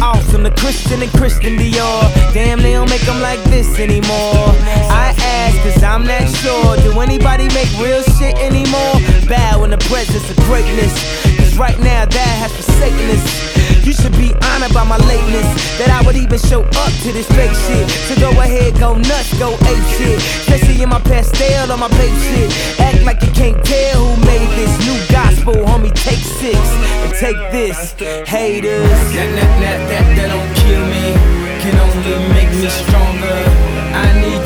awesome, the Christian and Christian Dior. Damn, they don't make them like this anymore. I ask, cause I'm not sure. Do anybody make real shit anymore? Bow in the presence of greatness, cause right now that has forsaken us. You should be honored by my lateness, that I would even show up to this fake shit. So go ahead, go nuts, go ape shit. Especially in my pastel or my babe shit. Act like you can't tell who made this new gospel, homie. Take 6 and take this, haters. That don't kill me, can only make me stronger. I need